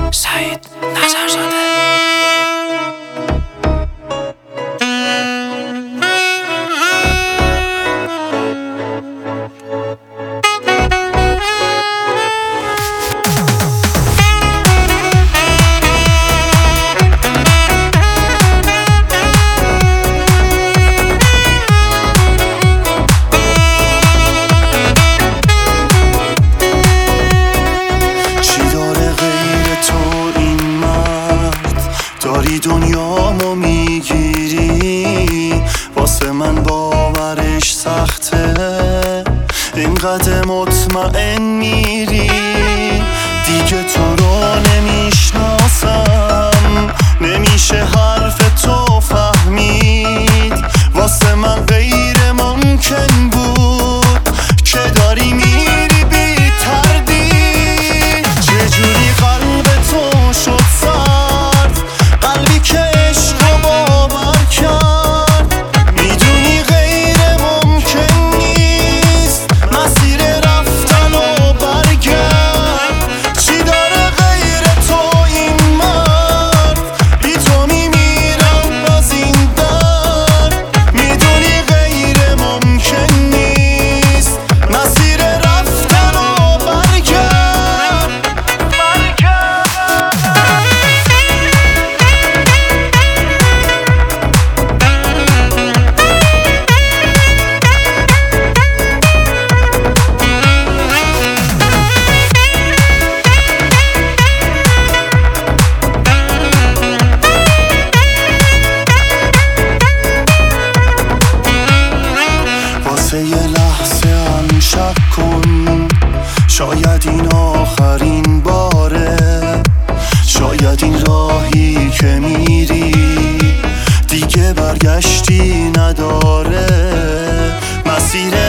سعید نظرزاده. داری دنیامو میگیری، واسه من باورش سخته، اینقدر مطمئن میری. دیگه تو رو نمیشناسم، نمیشه حرف تو فهمید. واسه من غیر ممکن بود که داری میری بی تردید. چجوری قلب تو شد سرد، قلبی که عشق رو باور کرد. میدونی غیر ممکن نیست مسیر رفتن و برگرد. چی داره غیر تو این مرد، بی تو میمیرم از این درد. میدونی غیر ممکن نیست مسیر رفتن و برگرد. واسه یه لحظه هم شک کن، شاید این آخرین باره. شاید این راهی که میری دیگه برگشتی نداره. مسیر